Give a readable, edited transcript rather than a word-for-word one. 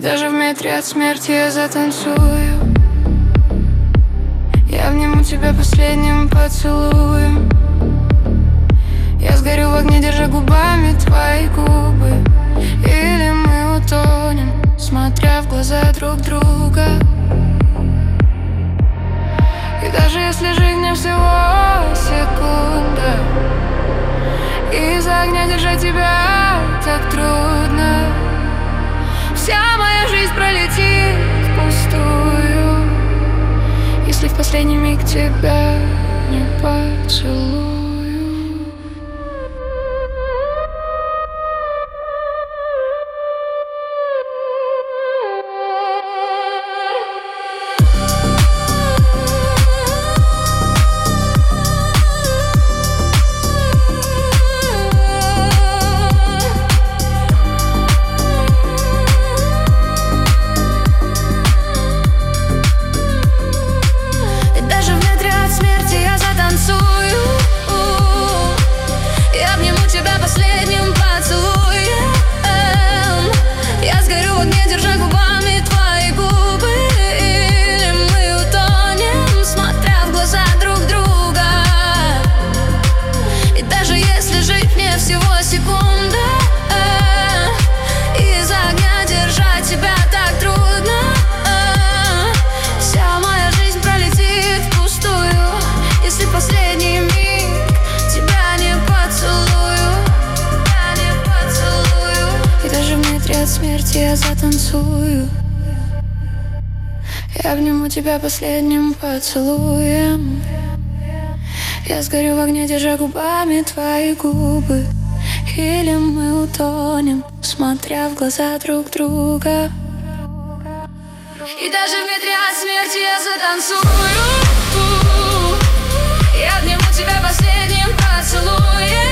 даже в метре от смерти я затанцую. Я обниму тебя последним поцелуем. Я сгорю в огне, держа губами твои губы. Или мы утонем, смотря в глаза друг друга. И даже если жизнь всего секунда, из-за огня держать тебя так трудно. Вся моя жизнь пролетит впустую, если в последний миг тебя не поцелую. От смерти я затанцую. Я обниму тебя последним поцелуем. Я сгорю в огне, держа губами твои губы. Или мы утонем, смотря в глаза друг друга. И даже в метре от смерти я затанцую. Я обниму тебя последним поцелуем.